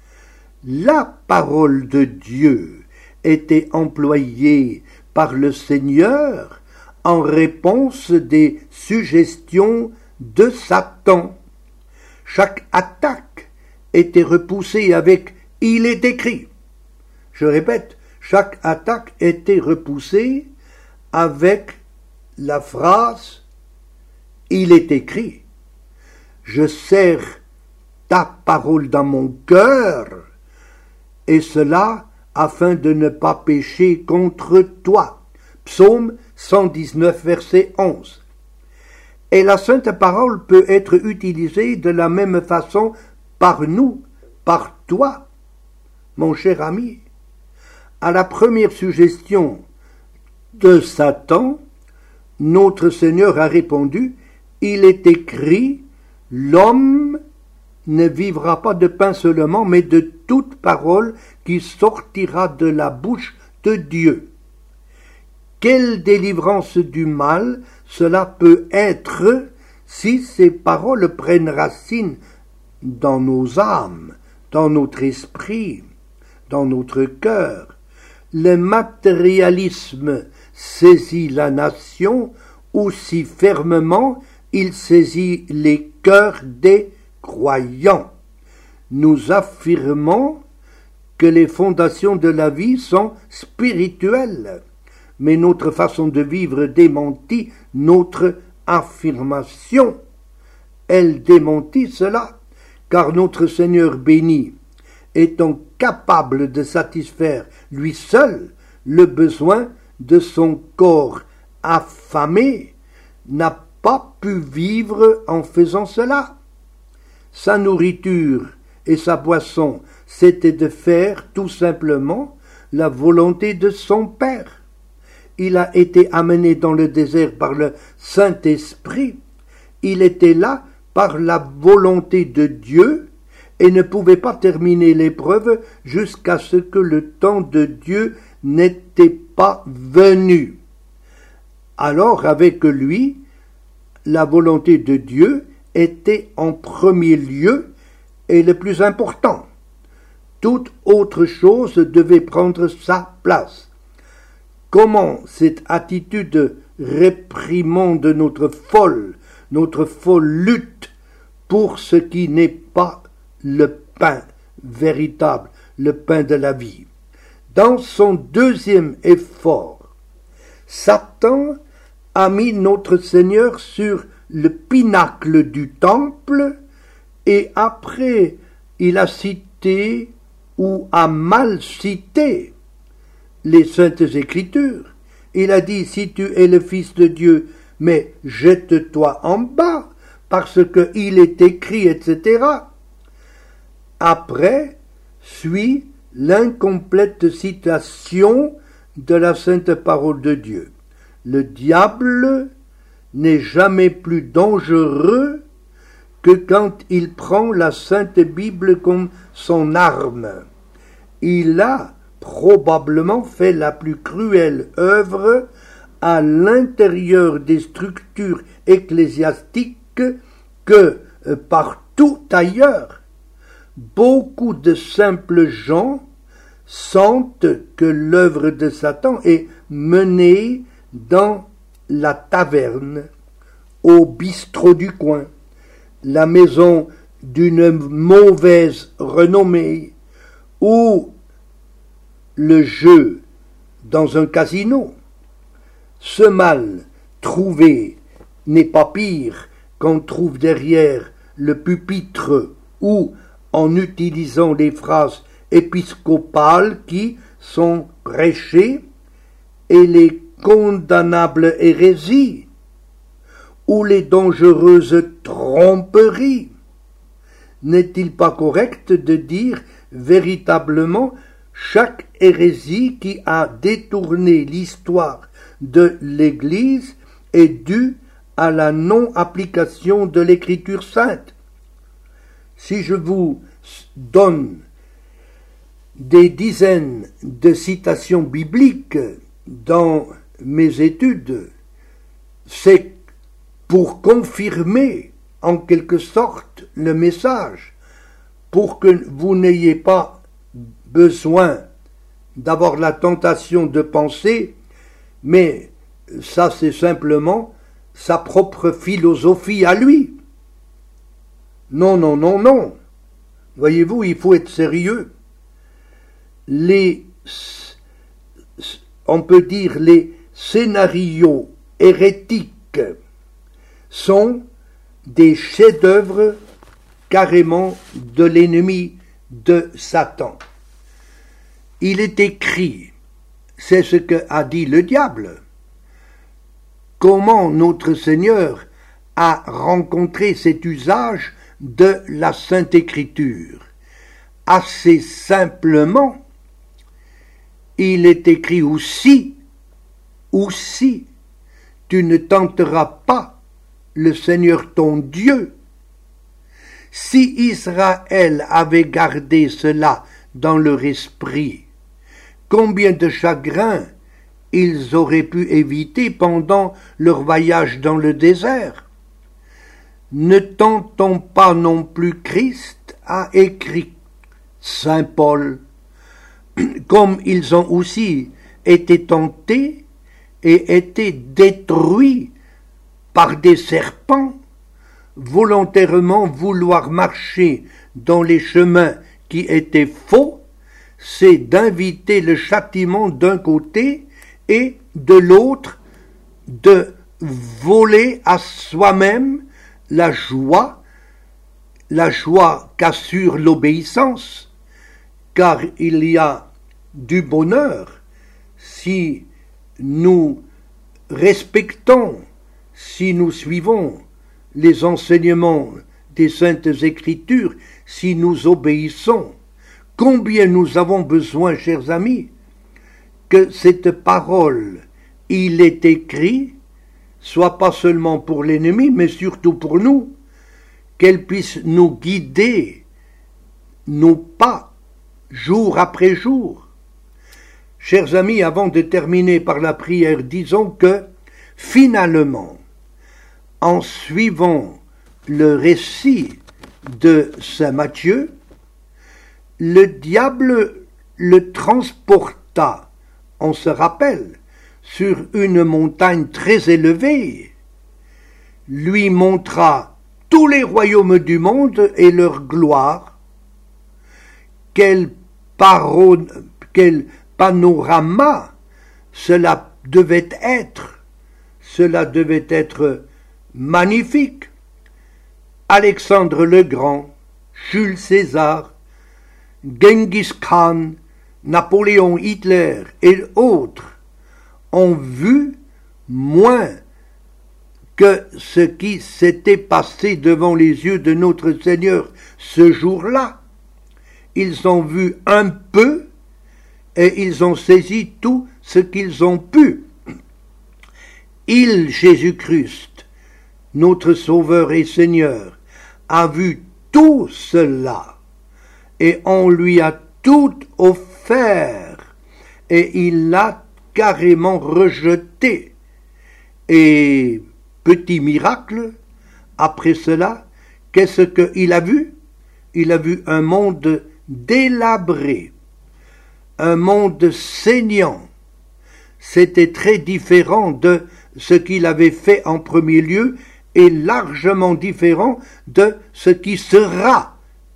[SPEAKER 1] La parole de Dieu était employée par le Seigneur en réponse des suggestions de Satan. Chaque attaque était repoussée avec « il est écrit ». Je répète, chaque attaque était repoussée avec la phrase « il est écrit ». Je serre ta parole dans mon cœur, et cela afin de ne pas pécher contre toi. Psaume 119, verset 11. Et la sainte parole peut être utilisée de la même façon par nous, par toi, mon cher ami. À la première suggestion de Satan, notre Seigneur a répondu, « Il est écrit, l'homme ne vivra pas de pain seulement, mais de toute parole qui sortira de la bouche de Dieu. » Quelle délivrance du mal cela peut être si ces paroles prennent racine dans nos âmes, dans notre esprit, dans notre cœur. Le matérialisme saisit la nation aussi fermement il saisit les cœurs des croyants. Nous affirmons que les fondations de la vie sont spirituelles, mais notre façon de vivre démentit notre affirmation. Elle démentit cela, car notre Seigneur béni, étant capable de satisfaire lui seul le besoin de son corps affamé, n'a pas pu vivre en faisant cela. Sa nourriture et sa boisson, c'était de faire tout simplement la volonté de son Père. Il a été amené dans le désert par le Saint-Esprit. Il était là par la volonté de Dieu et ne pouvait pas terminer l'épreuve jusqu'à ce que le temps de Dieu n'était pas venu. Alors, avec lui, la volonté de Dieu était en premier lieu et le plus important. Toute autre chose devait prendre sa place. Comment cette attitude réprimande notre folle lutte pour ce qui n'est pas le pain véritable, le pain de la vie. Dans son deuxième effort, Satan a mis notre Seigneur sur le pinacle du temple et après il a cité ou a mal cité les Saintes Écritures. Il a dit, si tu es le Fils de Dieu, mais jette-toi en bas, parce qu'il est écrit, etc. Après, suit l'incomplète citation de la sainte parole de Dieu. Le diable n'est jamais plus dangereux que quand il prend la sainte Bible comme son arme. Il a probablement fait la plus cruelle œuvre à l'intérieur des structures ecclésiastiques que partout ailleurs. Beaucoup de simples gens sentent que l'œuvre de Satan est menée dans la taverne, au bistrot du coin, la maison d'une mauvaise renommée, ou le jeu dans un casino. Ce mal trouvé n'est pas pire qu'on trouve derrière le pupitre ou en utilisant les phrases épiscopales qui sont prêchées et les condamnables hérésies ou les dangereuses tromperies. N'est-il pas correct de dire véritablement chaque hérésie qui a détourné l'histoire de l'Église est due à la non-application de l'Écriture sainte? Si je vous donne des dizaines de citations bibliques dans mes études, c'est pour confirmer en quelque sorte le message, pour que vous n'ayez pas besoin d'avoir la tentation de penser, mais ça c'est simplement sa propre philosophie à lui. Non, non, non, non. Voyez-vous, il faut être sérieux. On peut dire les scénarios hérétiques sont des chefs-d'œuvre carrément de l'ennemi de Satan. Il est écrit, c'est ce qu'a dit le diable, comment notre Seigneur a rencontré cet usage de la Sainte Écriture. Assez simplement, il est écrit aussi, tu ne tenteras pas le Seigneur ton Dieu. Si Israël avait gardé cela dans leur esprit, combien de chagrins ils auraient pu éviter pendant leur voyage dans le désert. Ne tentons pas non plus Christ, a écrit saint Paul, comme ils ont aussi été tentés et été détruits par des serpents, volontairement vouloir marcher dans les chemins qui étaient faux, c'est d'inviter le châtiment d'un côté et de l'autre de voler à soi-même la joie qu'assure l'obéissance, car il y a du bonheur si nous respectons, si nous suivons les enseignements des Saintes Écritures, si nous obéissons. Combien nous avons besoin, chers amis, que cette parole, il est écrit, soit pas seulement pour l'ennemi, mais surtout pour nous, qu'elle puisse nous guider, nos pas, jour après jour. Chers amis, avant de terminer par la prière, disons que, finalement, en suivant le récit de saint Matthieu, le diable le transporta, on se rappelle, sur une montagne très élevée, lui montra tous les royaumes du monde et leur gloire. Quel panorama cela devait être! Cela devait être magnifique. Alexandre le Grand, Jules César, Genghis Khan, Napoléon, Hitler et autres ont vu moins que ce qui s'était passé devant les yeux de notre Seigneur ce jour-là. Ils ont vu un peu et ils ont saisi tout ce qu'ils ont pu. Il, Jésus-Christ, notre Sauveur et Seigneur, a vu tout cela et on lui a tout offert et il l'a carrément rejeté. Et petit miracle, après cela, qu'est-ce qu'il a vu? Il a vu un monde délabré, un monde saignant. C'était très différent de ce qu'il avait fait en premier lieu et largement différent de ce qui sera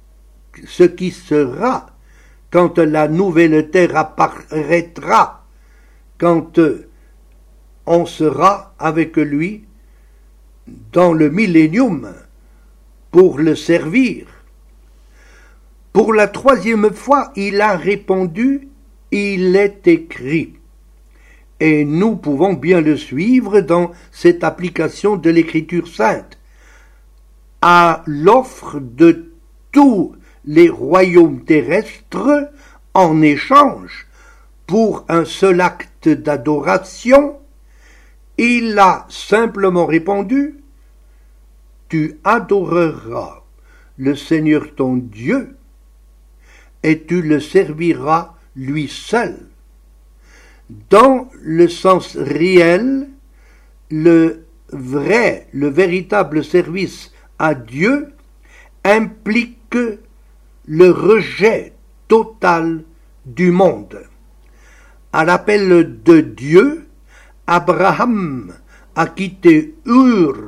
[SPEAKER 1] quand la nouvelle terre apparaîtra, quand on sera avec lui dans le millénium pour le servir. Pour la troisième fois, il a répondu « Il est écrit ». Et nous pouvons bien le suivre dans cette application de l'Écriture sainte. À l'offre de tous les royaumes terrestres en échange pour un seul acte d'adoration, il a simplement répondu « Tu adoreras le Seigneur ton Dieu et tu le serviras lui seul. » Dans le sens réel, le véritable service à Dieu implique le rejet total du monde. À l'appel de Dieu, Abraham a quitté Ur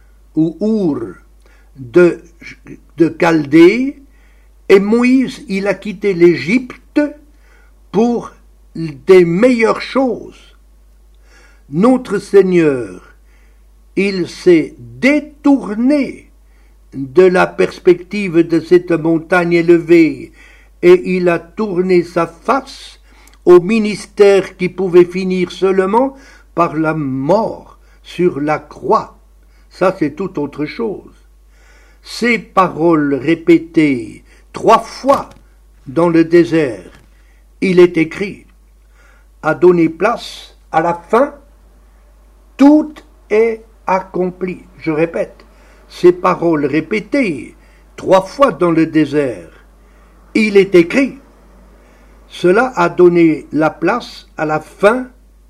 [SPEAKER 1] de Chaldée et Moïse il a quitté l'Égypte pour des meilleures choses. Notre Seigneur, il s'est détourné de la perspective de cette montagne élevée et il a tourné sa face au ministère qui pouvait finir seulement par la mort sur la croix. Ça, c'est tout autre chose. Ces paroles répétées 3 fois dans le désert, il est écrit, a donné place à la fin, tout est accompli. Je répète, ces paroles répétées 3 fois dans le désert, il est écrit. Cela a donné la place à la fin,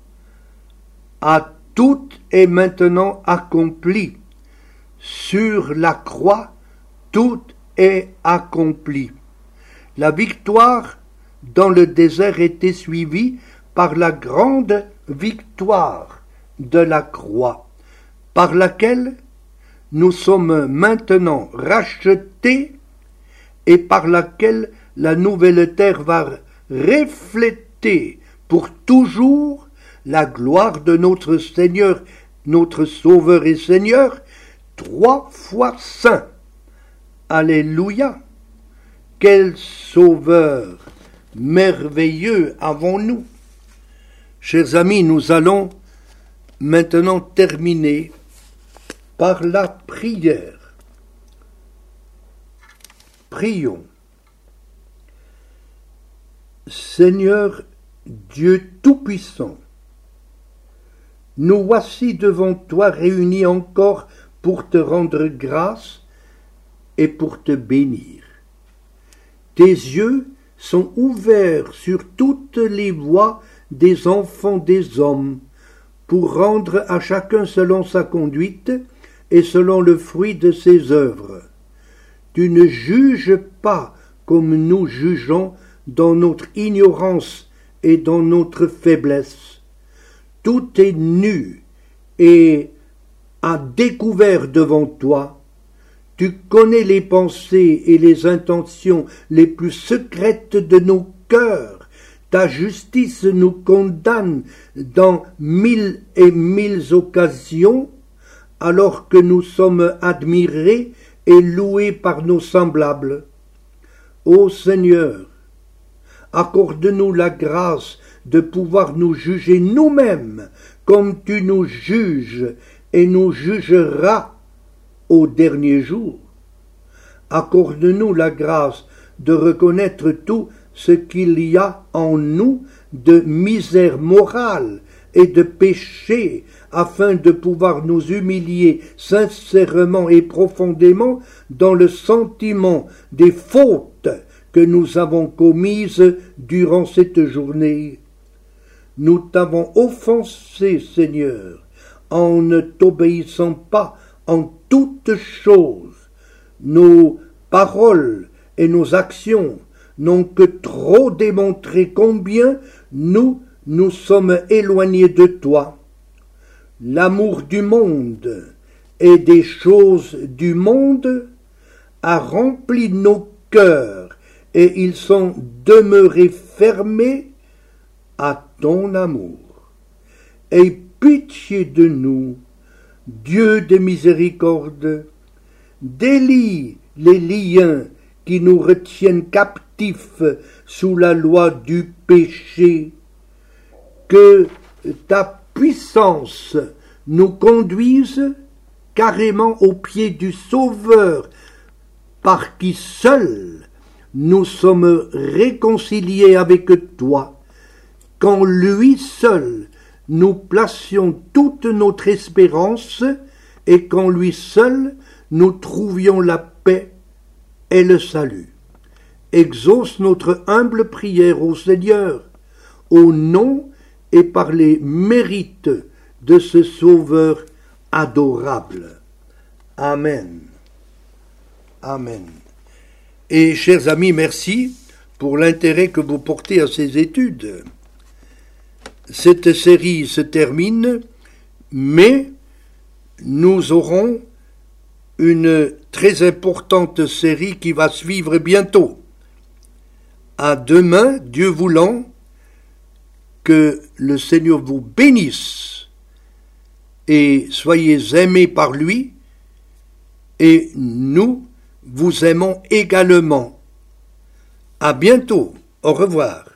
[SPEAKER 1] à tout est maintenant accompli. Sur la croix, tout est accompli. La victoire dans le désert était suivie par la grande victoire de la croix, par laquelle nous sommes maintenant rachetés et par laquelle la nouvelle terre va refléter pour toujours la gloire de notre Seigneur, notre Sauveur et Seigneur, 3 fois saint. Alléluia! Quel Sauveur merveilleux avons-nous! Chers amis, nous allons maintenant terminer par la prière. Prions. Seigneur Dieu Tout-Puissant, nous voici devant toi réunis encore pour te rendre grâce et pour te bénir. Tes yeux sont ouverts sur toutes les voies des enfants des hommes, pour rendre à chacun selon sa conduite et selon le fruit de ses œuvres. Tu ne juges pas comme nous jugeons dans notre ignorance et dans notre faiblesse. tout est nu et à découvert devant toi. Tu connais les pensées et les intentions les plus secrètes de nos cœurs. Ta justice nous condamne dans 1000 et 1000 occasions, alors que nous sommes admirés et loués par nos semblables. Ô Seigneur, accorde-nous la grâce de pouvoir nous juger nous-mêmes comme tu nous juges et nous jugeras au dernier jour. Accorde-nous la grâce de reconnaître tout ce qu'il y a en nous de misère morale et de péché, afin de pouvoir nous humilier sincèrement et profondément dans le sentiment des fautes que nous avons commises durant cette journée. Nous t'avons offensé, Seigneur, en ne t'obéissant pas en toutes choses. Nos paroles et nos actions n'ont que trop démontré combien nous sommes éloignés de toi. L'amour du monde et des choses du monde a rempli nos cœurs et ils sont demeurés fermés à ton amour. Aie pitié de nous, Dieu de miséricorde, délie les liens qui nous retiennent captifs sous la loi du péché, que ta puissance nous conduise carrément aux pieds du Sauveur, par qui seul nous sommes réconciliés avec toi, qu'en lui seul nous placions toute notre espérance et qu'en lui seul nous trouvions la paix et le salut. Exauce notre humble prière au Seigneur, au nom et par les mérites de ce Sauveur adorable. Amen. Amen. Et chers amis, merci pour l'intérêt que vous portez à ces études. Cette série se termine, mais nous aurons une très importante série qui va suivre bientôt. À demain, Dieu voulant, que le Seigneur vous bénisse et soyez aimés par lui, et nous vous aimons également. À bientôt. Au revoir.